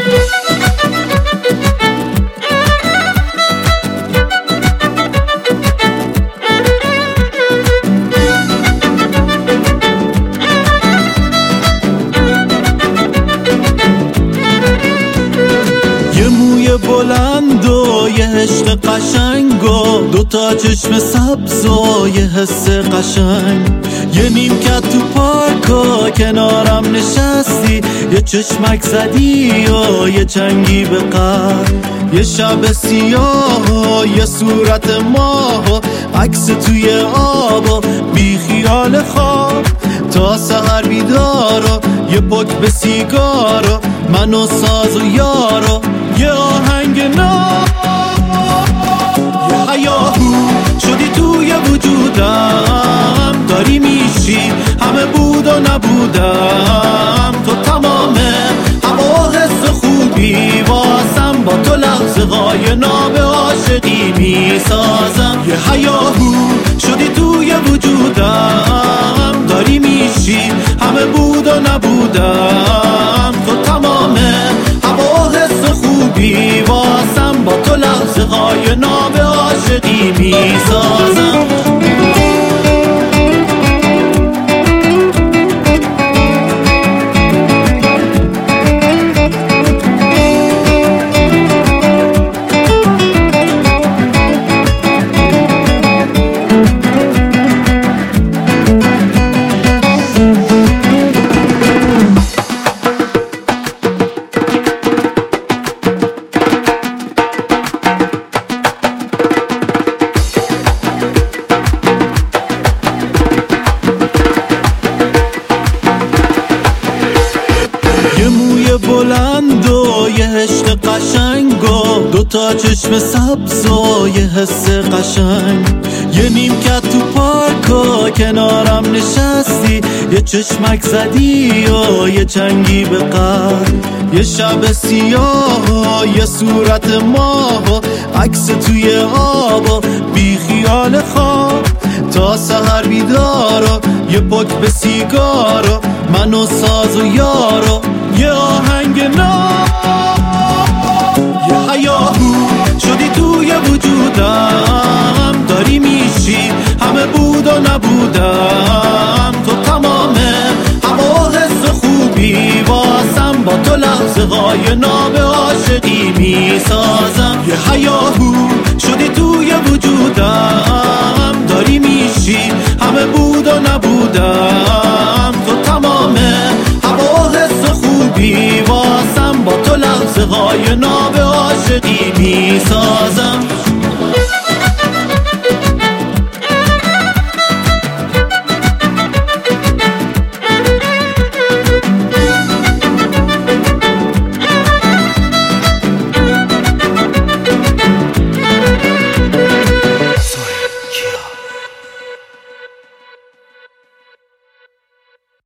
یه موی بلند و یه عشق قشنگ و دوتا چشم سبز و یه حس قشنگ، یه نیمکت تو پارک و کنارم نشستی، یه چشمک زدی و یه چنگی به قلب، یه شب سیاه و یه صورت ماه و عکس توی آب و بی خیال خواب، تا سحر بیدار و یه پک به سیگار و من و ساز و یار و یه آهنگ ناب، یه هیاهو شدی توی وجودم، داری میشی همه بود و نبودم، تو تمامه هوا حس خوبی واسم، با تو لحظه های ناب عاشقی میسازم، یه هیاهو شدی توی وجودم، داری میشی همه بود و نبودم، تو تمامه هوا حس خوبی واسم، با تو لحظه های ناب عاشقی میسازم. یه موی بلند و یه عشق قشنگ و دوتا چشم سبز و یه حس قشنگ، یه نیمکت تو پارک و کنارم نشستی، یه چشمک زدی و یه چنگی به قلب، یه شب سیاه و یه صورت ماه و عکس توی آب و بی خیال خواب، تا سحر بیدار و یه پک به سیگار و من و ساز و یار و یه آهنگ ناب، یه هیاهو شدی توی وجودم، داری میشی همه بود و نبودم، تو تمامه هوا حس خوبی واسم، با تو لحظه های ناب عاشقی میسازم، یه هیاهو شدی توی وجودم، داری میشی همه بود و نبودم، تو تمامه هوا حس خوبی واسم، با تو لحظه های ناب عاشقی میسازم.